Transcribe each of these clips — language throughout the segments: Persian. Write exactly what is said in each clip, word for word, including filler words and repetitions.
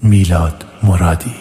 میلاد مرادی.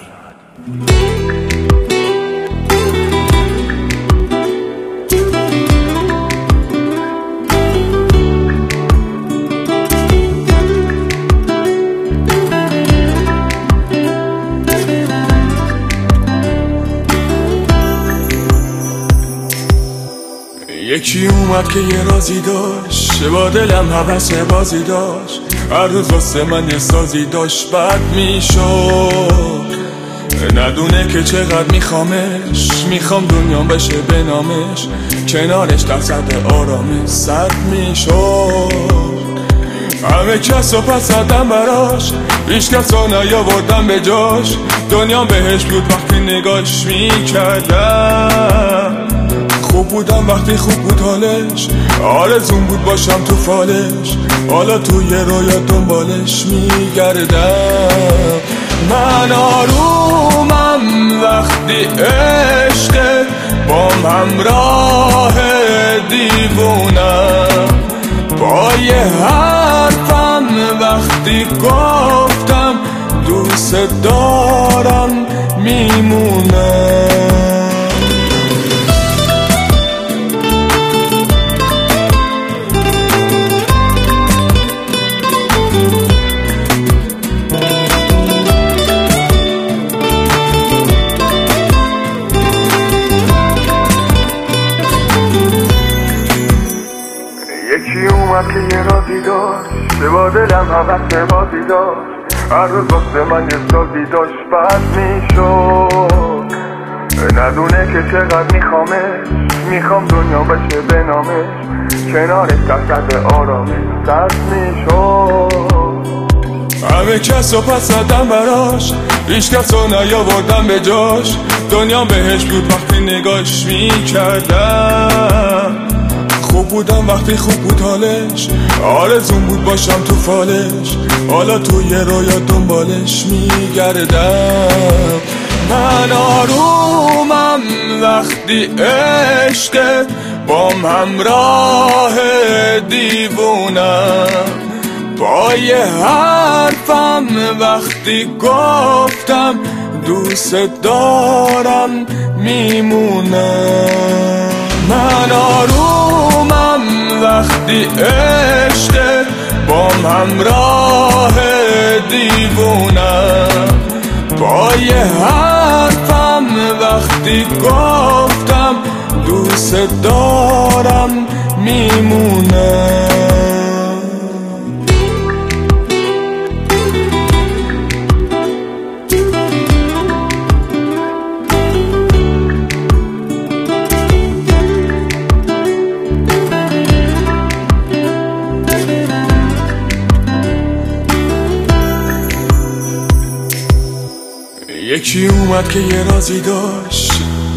یکی اومد که یه رازی داشت، با دلم هوس بازی داشت، هر روز واسه من یه سازی داشت. بد میشد ندونه که چقدر میخوامش، میخوام دنیام بشه به نامش، کنارش در سطح آرامش سد میشد. همه کس و پس زدم براش، هیچ کس رو نیاوردم به جاش، دنیام بهش بود وقتی نگاش میکردم. خوب بودم وقتی خوب بود حالش، آرزون بود باشم تو فالش، حالا توی رویا دنبالش میگردم. من آرومم وقتی عشق بام همراه دیوونم، با یه حرفم وقتی گفتم دوست دارم میمونم. یکی اومد که یه رازی داشت، با دلم هوس بازی داشت، هر روز واسه من یه سازی داشت. بد میشد ندونه که چقدر میخوامش، میخوام دنیا بشه به نامش، کنارش در سطح آرامش سد میشد. همه کس رو پس زدم براش، هیچ کس رو نیاوردم به جاش، دنیا بهش بود وقتی نگاش میکردم. خوب بودم وقتی خوب بود حالش، آرزون بود باشم تو فالش، حالا توی رویا دنبالش میگردم. من آرومم وقتی عشق بام همراه دیوونم، با یه حرفم وقتی گفتم دوست دارم میمونم. من آرومم وقتی عشق بام همراه دیوونم، با یه حرفم وقتی گفتم دوست دارم میمونم. یکی اومد که یه رازی داشت،